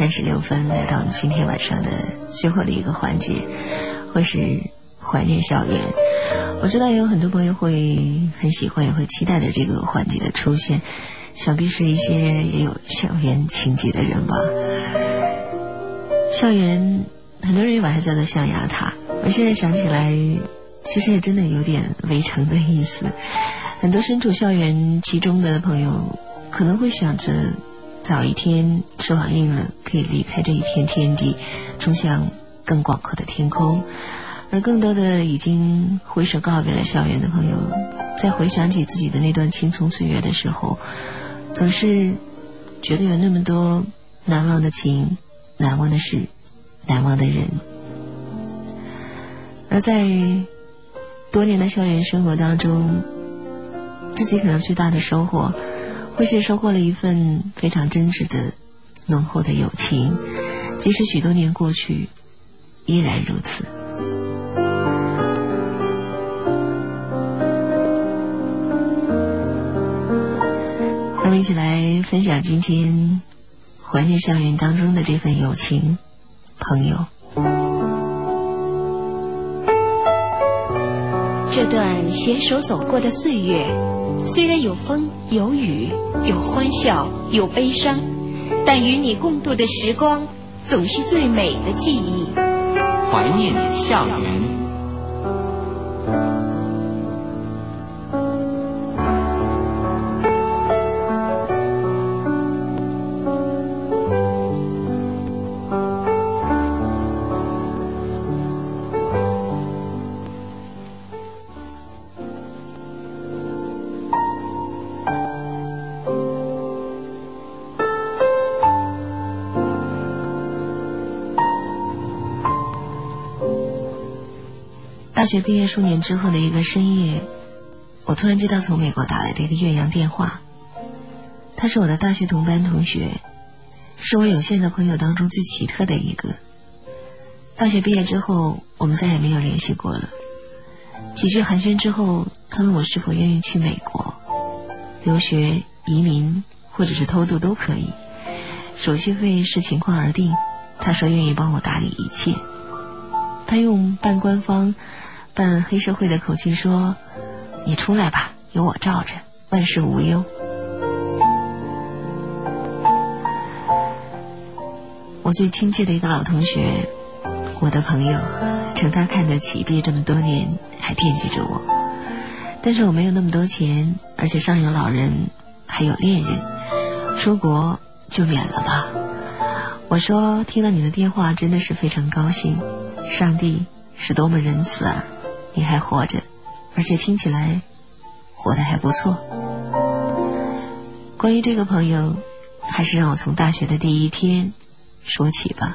8:36来到我们今天晚上的最后的一个环节，会是怀念校园。我知道有很多朋友会很喜欢也会期待的这个环节的出现，想必是一些也有校园情节的人吧。校园很多人也把它叫做象牙塔，我现在想起来其实也真的有点围城的意思。很多身处校园其中的朋友可能会想着早一天翅膀硬了，可以离开这一片天地，冲向更广阔的天空。而更多的已经挥手告别了校园的朋友，在回想起自己的那段青葱岁月的时候，总是觉得有那么多难忘的情，难忘的事，难忘的人。而在多年的校园生活当中，自己可能最大的收获会是收获了一份非常真挚的浓厚的友情，即使许多年过去依然如此。让我们一起来分享今天怀念校园当中的这份友情朋友。 这段携手走过的岁月，虽然有风有雨，有欢笑有悲伤，但与你共度的时光总是最美的记忆。 怀念校园。 大学毕业数年之后的一个深夜，我突然接到从美国打来的一个越洋电话。他是我的大学同班同学，是我有限的朋友当中最奇特的一个。大学毕业之后，我们再也没有联系过了。几句寒暄之后，他问我是否愿意去美国留学、移民或者是偷渡都可以，手续费视情况而定。他说愿意帮我打理一切。他用半官方半黑社会的口气说，你出来吧，有我罩着，万事无忧。我最亲切的一个老同学，我的朋友，承他看得起，毕业这么多年还惦记着我。但是我没有那么多钱，而且上有老人还有恋人，出国就免了吧。我说听到你的电话真的是非常高兴，上帝是多么仁慈啊，你还活着，而且听起来活得还不错。关于这个朋友，还是让我从大学的第一天说起吧。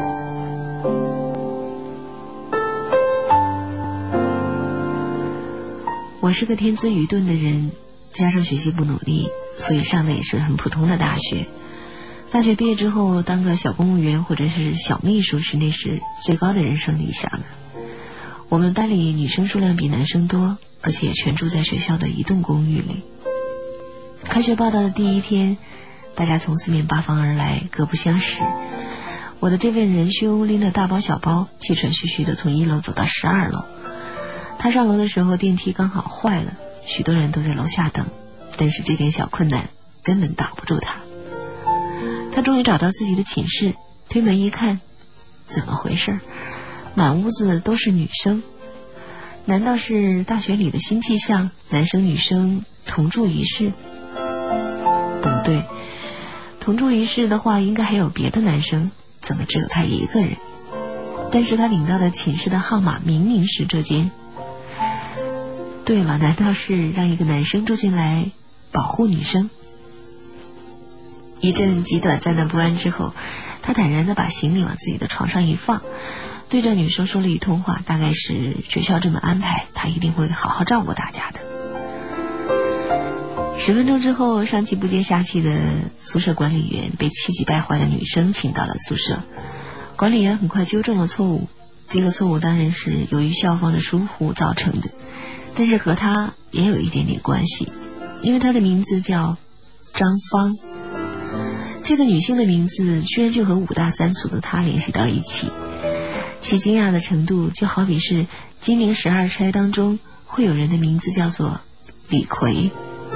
我是个天资愚钝的人，加上学习不努力，所以上的也是很普通的大学。大学毕业之后当个小公务员或者是小秘书是那是最高的人生理想了。我们班里女生数量比男生多，而且全住在学校的一栋公寓里。开学报到的第一天，大家从四面八方而来，各不相识。我的这位仁兄拎着大包小包，气喘吁吁地从1楼走到12楼。他上楼的时候电梯刚好坏了，许多人都在楼下等，但是这点小困难根本挡不住他。他终于找到自己的寝室，推门一看，怎么回事？满屋子都是女生。难道是大学里的新气象，男生女生同住一室？不对，同住一室的话应该还有别的男生，怎么只有他一个人？但是他领到的寝室的号码明明是这间。对了，难道是让一个男生住进来保护女生？一阵极短暂的不安之后，他坦然地把行李往自己的床上一放，对着女生说了一通话，大概是学校这么安排，他一定会好好照顾大家的。10分钟之后，上气不接下气的宿舍管理员被气急败坏的女生请到了宿舍。管理员很快纠正了错误，这个错误当然是由于校方的疏忽造成的，但是和他也有一点点关系，因为他的名字叫张芳。 这个女性的名字居然就和5大3粗的她联系到一起，其惊讶的程度就好比是金陵12钗当中会有人的名字叫做李逵。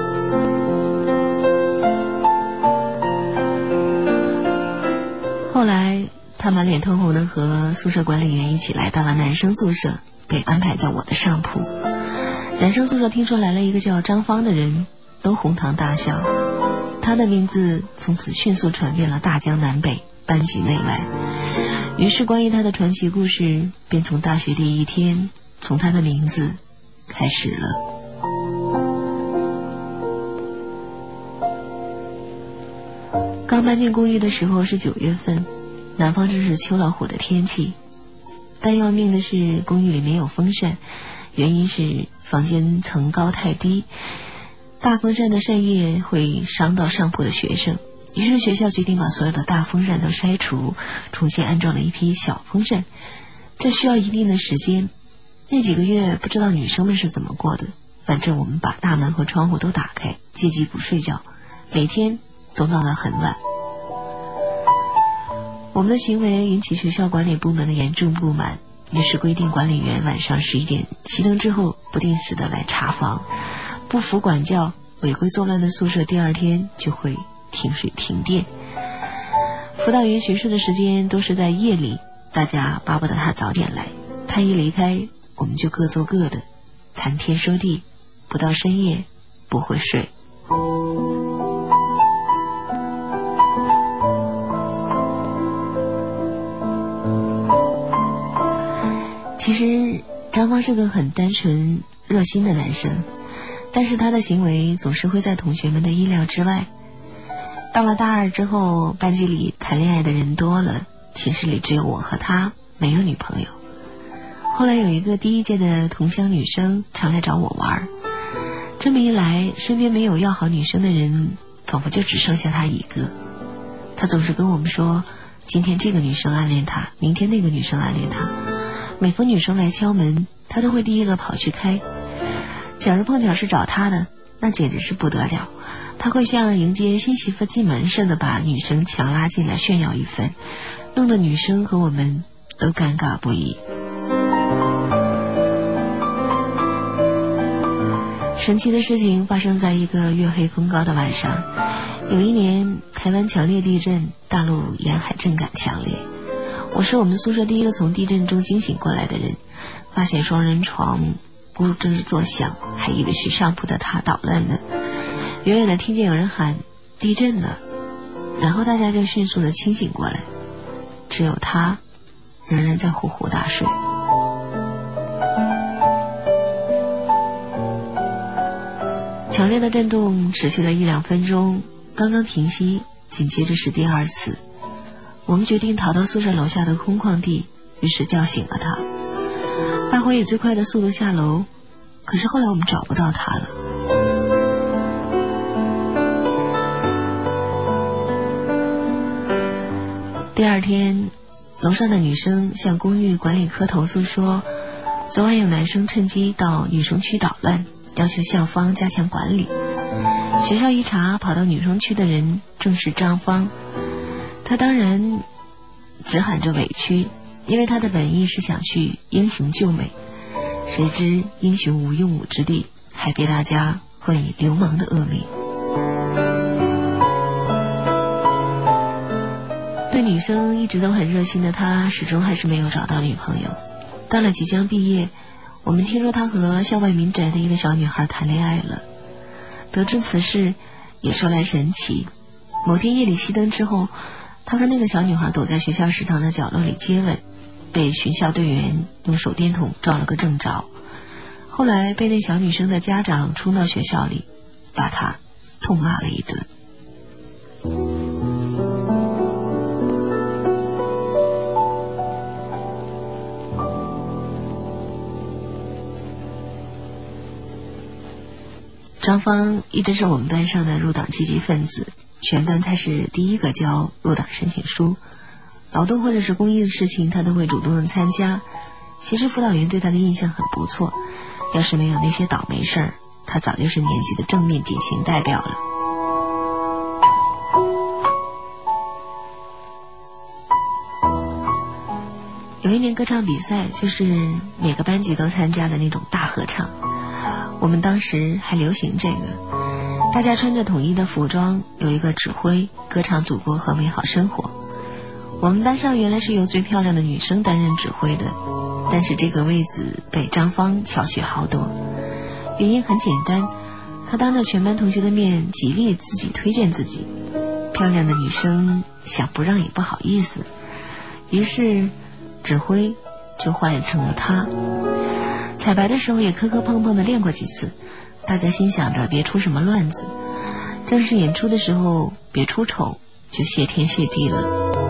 后来他满脸通红的和宿舍管理员一起来到了男生宿舍，被安排在我的上铺。男生宿舍听说来了一个叫张芳的人，都哄堂大笑。他的名字从此迅速传遍了大江南北，班级内外。于是关于他的传奇故事便从大学第一天，从他的名字开始了。刚搬进公寓的时候是9月份，南方正是秋老虎的天气，但要命的是公寓里没有风扇，原因是房间层高太低，大风扇的扇叶会伤到上铺的学生，于是学校决定把所有的大风扇都筛除，重新安装了一批小风扇。这需要一定的时间，那几个月不知道女生们是怎么过的，反正我们把大门和窗户都打开，借机不睡觉，每天都闹得很晚。我们的行为引起学校管理部门的严重不满，于是规定管理员晚上11点熄灯之后不定时的来查房，不服管教违规作乱的宿舍第2天就会停水停电。辅导员巡视的时间都是在夜里，大家巴不得他早点来，他一离开我们就各做各的，谈天说地，不到深夜不会睡。其实张芳是个很单纯热心的男生，但是他的行为总是会在同学们的意料之外。到了大2之后，班级里谈恋爱的人多了，寝室里只有我和他，没有女朋友。后来有一个第1届的同乡女生常来找我玩，这么一来，身边没有要好女生的人仿佛就只剩下他一个。他总是跟我们说，今天这个女生暗恋他，明天那个女生暗恋他，每逢女生来敲门，他都会第一个跑去开。假如碰巧是找他的，那简直是不得了，他会像迎接新媳妇进门似的把女生强拉进来炫耀一番，弄得女生和我们都尴尬不已。神奇的事情发生在一个月黑风高的晚上。有一年台湾强烈地震，大陆沿海震感强烈，我是我们宿舍第一个从地震中惊醒过来的人，发现双人床咕吱作响，还以为是上铺的他捣乱了。远远的听见有人喊地震了，然后大家就迅速的清醒过来，只有他仍然在呼呼大睡。强烈的震动持续了1-2分钟，刚刚平息，紧接着是第2次。我们决定逃到宿舍楼下的空旷地，于是叫醒了他。大伙以最快的速度下楼，可是后来我们找不到他了。第2天，楼上的女生向公寓管理科投诉说，昨晚有男生趁机到女生区捣乱，要求校方加强管理。学校一查，跑到女生区的人正是张芳。他当然只喊着委屈，因为他的本意是想去英雄救美，谁知英雄无用武之地，还被大家冠以流氓的恶名。对女生一直都很热心的他，始终还是没有找到女朋友。到了即将毕业，我们听说他和校外民宅的一个小女孩谈恋爱了。得知此事也说来神奇，某天夜里熄灯之后，他和那个小女孩躲在学校食堂的角落里接吻，被巡校队员用手电筒照了个正着。后来被那小女生的家长冲到学校里，把她痛骂了一顿。张芳一直是我们班上的入党积极分子，全班他是第一个交入党申请书，劳动或者是公益的事情他都会主动的参加。其实辅导员对他的印象很不错，要是没有那些倒霉事儿，他早就是年级的正面典型代表了。 有一年歌唱比赛，就是每个班级都参加的那种大合唱。我们当时还流行这个，大家穿着统一的服装，有一个指挥，歌唱祖国和美好生活。我们班上原来是由最漂亮的女生担任指挥的，但是这个位子被张芳巧取豪夺。原因很简单，她当着全班同学的面极力自己推荐自己，漂亮的女生想不让也不好意思，于是指挥就换成了她。彩排的时候也磕磕碰碰的练过几次，大家心想着别出什么乱子，正式演出的时候别出丑，就谢天谢地了。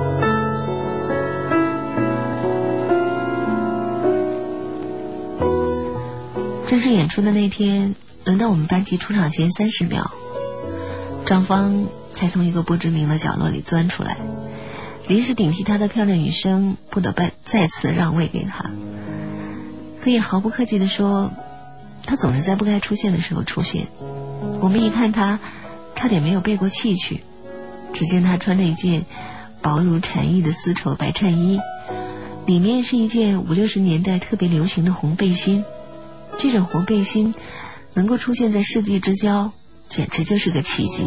正式演出的那天，轮到我们班级出场前30秒，张芳才从一个不知名的角落里钻出来，临时顶替她的漂亮女生不得不再次让位给她。可以毫不客气地说，她总是在不该出现的时候出现。我们一看她，差点没有背过气去。只见她穿着一件薄如蝉翼的丝绸白衬衣，里面是一件50、60年代特别流行的红背心。这种红背心能够出现在世纪之交，简直就是个奇迹。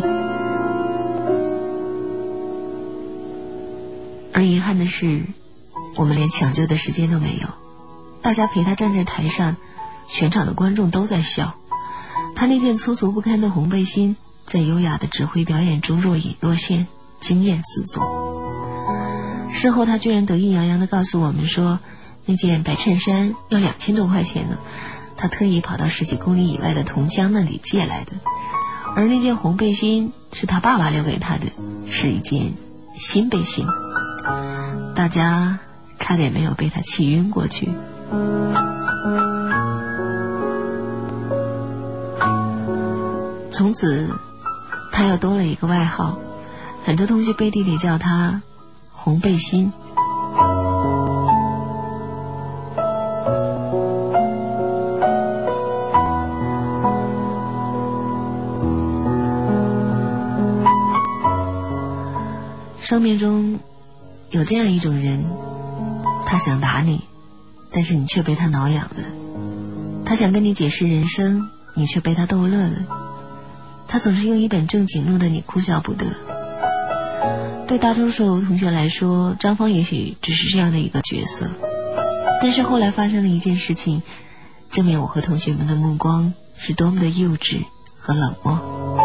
而遗憾的是，我们连抢救的时间都没有。大家陪他站在台上，全场的观众都在笑。他那件粗俗不堪的红背心在优雅的指挥表演中若隐若现，惊艳四座。事后他居然得意洋洋地告诉我们说，那件白衬衫要2000多块钱呢，他特意跑到10几公里以外的同乡那里借来的。而那件红背心是他爸爸留给他的，是一件新背心。大家差点没有被他气晕过去。从此他又多了一个外号，很多同学背地里叫他红背心。生命中有这样一种人，他想打你，但是你却被他挠痒了；他想跟你解释人生，你却被他逗乐了。他总是用一本正经弄得你哭笑不得。对大多数同学来说，张芳也许只是这样的一个角色，但是后来发生了一件事情，证明我和同学们的目光是多么的幼稚和冷漠。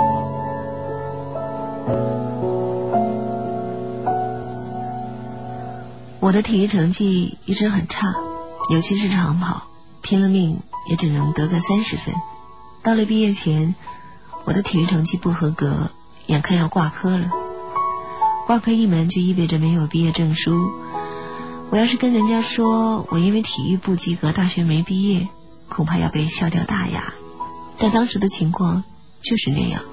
我的体育成绩一直很差，尤其是长跑，拼了命也只能得个30分。到了毕业前，我的体育成绩不合格，眼看要挂科了。挂科一门就意味着没有毕业证书。我要是跟人家说我因为体育不及格大学没毕业，恐怕要被笑掉大牙。但当时的情况就是那样。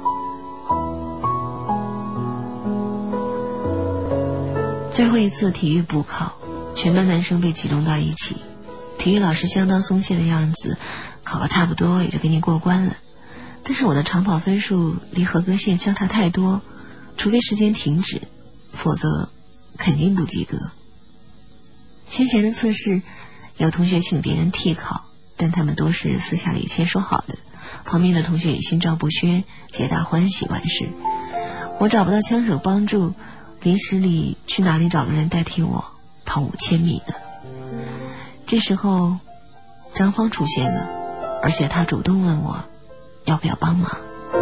最后一次体育补考，全班男生被集中到一起，体育老师相当松懈的样子，考个差不多也就给你过关了。但是我的长跑分数离合格线相差太多，除非时间停止，否则肯定不及格。先前的测试有同学请别人替考，但他们都是私下里先说好的，旁边的同学也心照不宣，皆大欢喜完事。我找不到枪手帮助，临时里去哪里找个人代替我跑5000米呢？这时候张芳出现了，而且她主动问我要不要帮忙。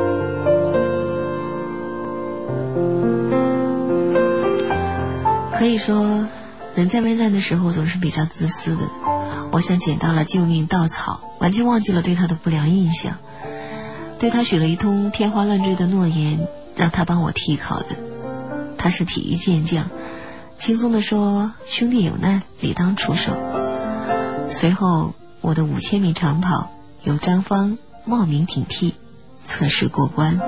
可以说人在危难的时候总是比较自私的，我像捡到了救命稻草，完全忘记了对他的不良印象，对他许了一通天花乱坠的诺言，让他帮我替考的。他是体育健将，轻松地说兄弟有难理当出手。随后我的5000米长跑由张芳冒名顶替，测试过关。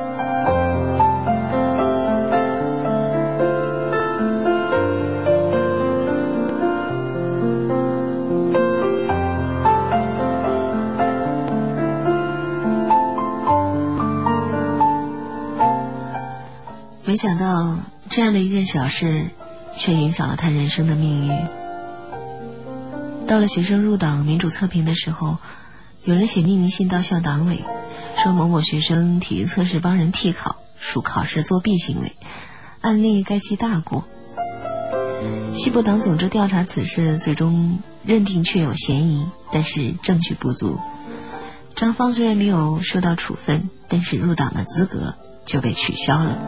没想到这样的一件小事却影响了他人生的命运。 到了学生入党民主测评的时候，有人写匿名信到校党委，说某某学生体育测试帮人替考，属考试作弊行为，案例该记大过。西部党组织调查此事，最终认定确有嫌疑，但是证据不足。张芳虽然没有受到处分，但是入党的资格就被取消了。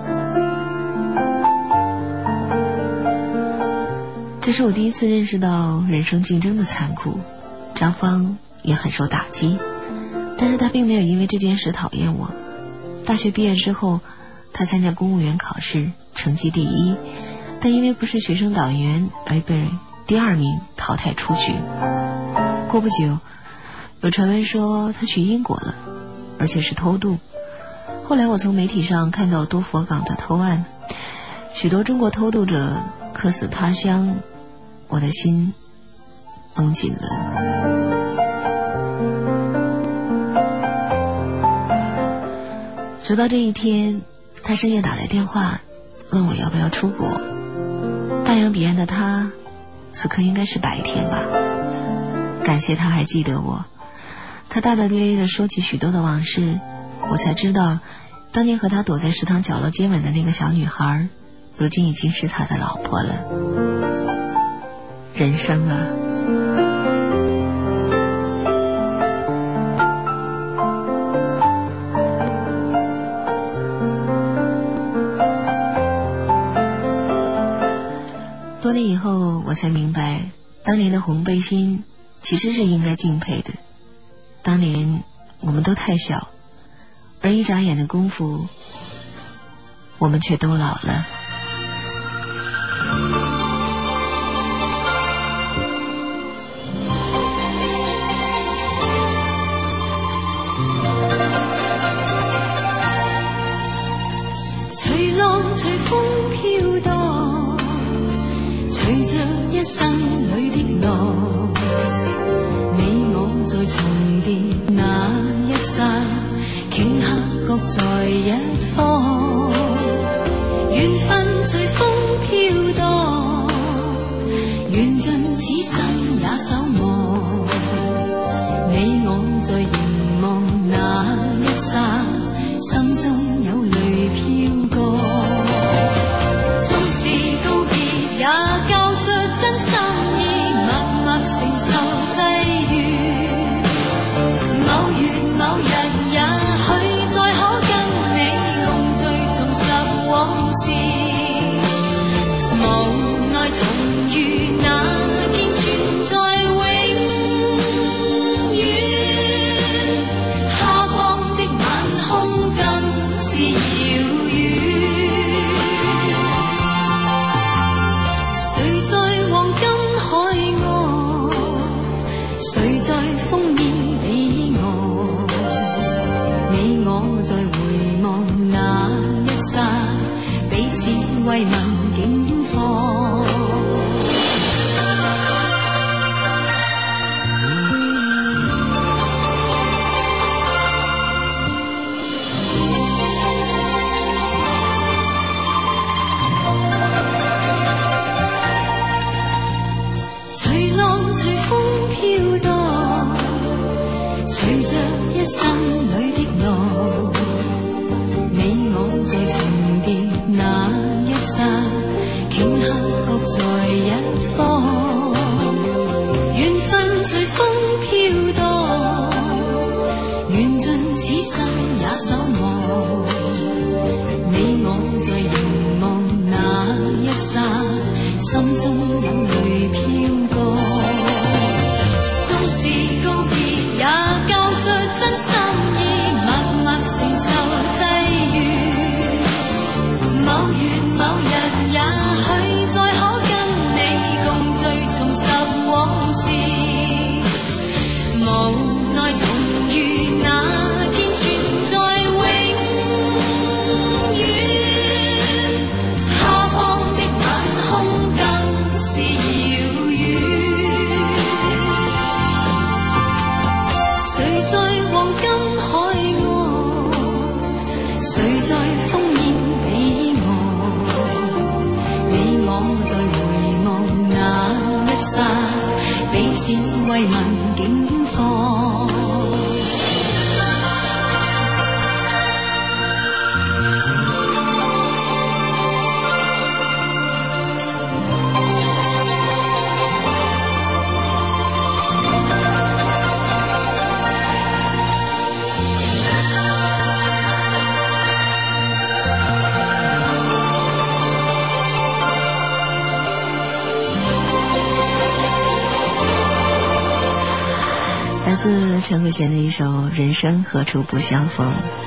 这是我第一次认识到人生竞争的残酷，张芳也很受打击，但是他并没有因为这件事讨厌我。大学毕业之后，他参加公务员考试，成绩第一，但因为不是学生党员而被第2名淘汰出局。过不久，有传闻说他去英国了，而且是偷渡。后来我从媒体上看到多佛港的偷案，许多中国偷渡者客死他乡，我的心绷紧了。直到这一天，他深夜打来电话，问我要不要出国。大洋彼岸的他，此刻应该是白天吧。感谢他还记得我，他大大咧咧地说起许多的往事，我才知道，当年和他躲在食堂角落接吻的那个小女孩，如今已经是他的老婆了。人生啊，多年以后，我才明白，当年的红背心其实是应该敬佩的。当年我们都太小，而一眨眼的功夫，我们却都老了。 随浪随风飘荡，随着一生里的浪，你我在重叠那一刹，頃刻各在一方。缘分随风飘荡，缘尽此生也守望。你我在凝望那一刹，心中有泪飘過。縱是告別，也交出真心意，默默承受際遇。某月某日，也許再可跟你共聚重拾往事。無奈重遇那天存在永遠，他方的晚空更是遙遠。誰在黃金海岸，誰在烽煙彼岸，你我在回望那一剎，彼此慰問境況。隨浪隨風飄蕩，隨着一生裏的浪，你我在重疊那一剎，頃刻各在一方。緣分隨風飄蕩，緣盡此生也守望。你我在凝望那一剎，心中有淚飄過。縱是告別，也交出真心意，默默承受際遇。某月某日，也許再可跟你共聚重拾往事。無奈重遇那天存在永遠，他方的晚空更是遙遠。誰在黃金海岸，誰在烽煙彼岸，你我在回望那一剎，彼善為民警方。 来自陈慧娴的一首《人生何处不相逢》。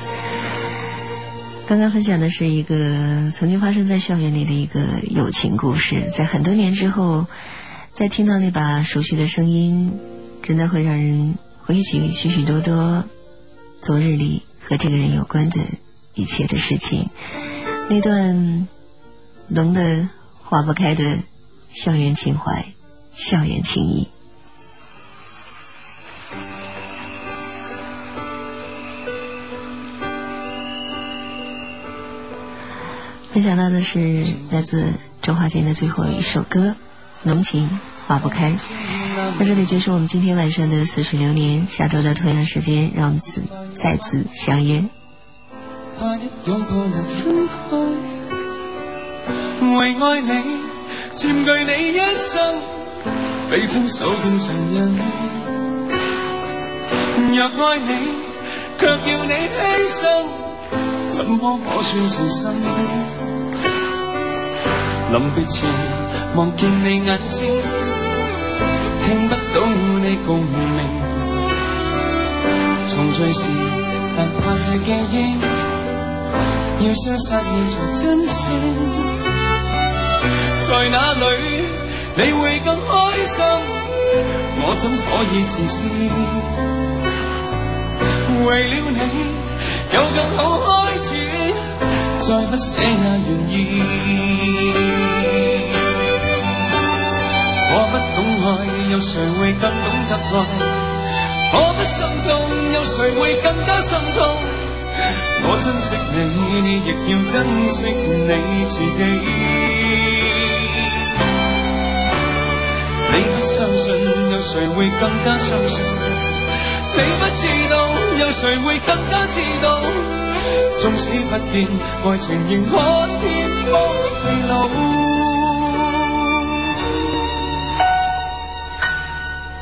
刚刚分享的是一个曾经发生在校园里的一个友情故事，在很多年之后，再听到那把熟悉的声音，真的会让人回忆起许许多多昨日里和这个人有关的一切的事情，那段浓得化不开的校园情怀、校园情谊。分享到的是来自周华健的最后一首歌《浓情化不开》。在这里结束我们今天晚上的似水流年，下周的同样时间让我们再次相约。 怕一擁抱能分開，為愛你佔據你一生，比分手更殘忍。若愛你卻要你犧牲，怎麼可算情深？臨別前望見你眼睛，聽不到你共鳴，重聚時但怕這記憶要消失現在真正，在哪裏你會更開心，我怎可以自私？為了你有更好開始，再不捨也願意。我不懂愛，有誰會更懂得愛？我不心痛，有誰會更加心痛？我珍惜你，你亦要珍惜你自己。你不相信，有誰會更加相信？你不知道，有誰會更加知道？縱使不見，愛情仍可天荒地老。